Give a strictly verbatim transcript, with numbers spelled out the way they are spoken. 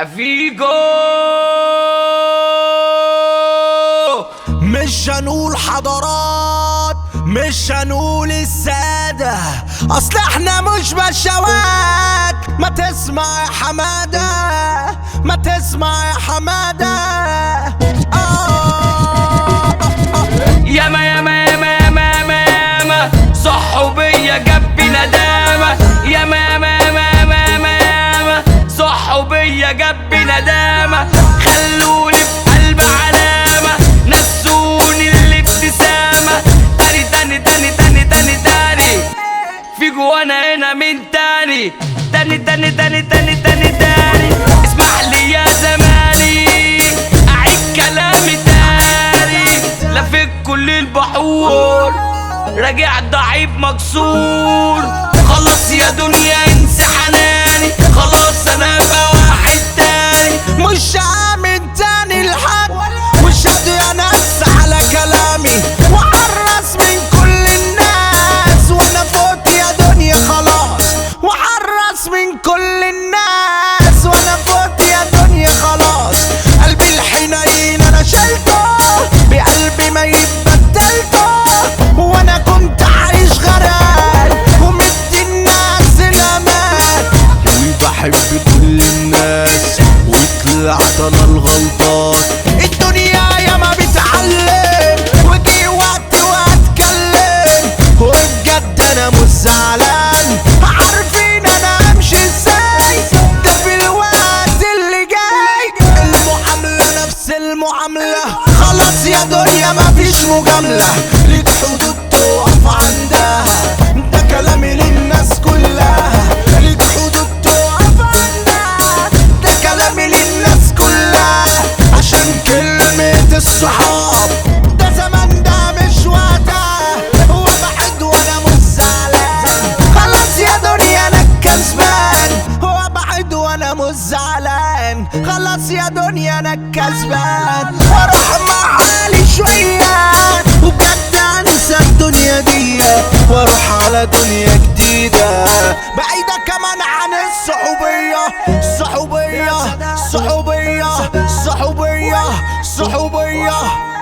افيجو. مش هنقول حضارات، مش هنقول السادة، اصل احنا مش بشوات. ما تسمع يا حمادة، ما تسمع يا حمادة. آه ياما ياما ياما ياما ياما ياما صحوبية جنبي ندامة. ياما ياما ياما ياما ياما ياما صحوبية جنبي ندامة. خلوني في قلب علامة، نسوني الابتسامة. تاني تاني تاني تاني تاني تاني فيجو وانا هنا من تاني. تاني تاني تاني تاني تاني تاني اسمح لي يا زماني اعيد كلامي تاني. لفيت كل البحور راجع ضعيف مكسور. خلاص يا دنيا انسى حناني، خلاص انا بقى واحد تاني. مش هعمل تاني لحد، مش هدي يا ناس على كلامي وحرص من كل الناس. وانا فوت يا دنيا خلاص، وحرص من كل الناس. وانا فوت يا دنيا خلاص. قلبي الحنين انا شلته، بقلبي ميت بدلته. وانا كنت عايش غرقان ومدي الناس الامان، وبحب كل الناس وطلعت انا الغلطان. الدنيا ياما بتعلم وجي وقت واتكلم، وبجد انا مش زعلان. عارفين انا امشي ازاي، ده في الوقت اللي جاي المعاملة نفس المعاملة. خلاص يا دنيا مفيش مجاملة، ليك حدود تقف عندها. ده كلامي للناس كلها، ليك حدود تقف عندها. ده كلامي للناس كلها، عشان كلمة الصحاب ده زمان ده مش وقتها. هو بعد وانا مش زعلان، خلاص يا دنيا انا الكسبان. هو بعد وانا مش زعلان، خلاص يا دنيا انا الكسبان. واروح مع حالي شوية وبجد انسى الدنيا دي، واروح على دنيا جديدة بعيدة كمان عن الصحوبية. الصحوبية الصحوبية الصحوبية الصحوبية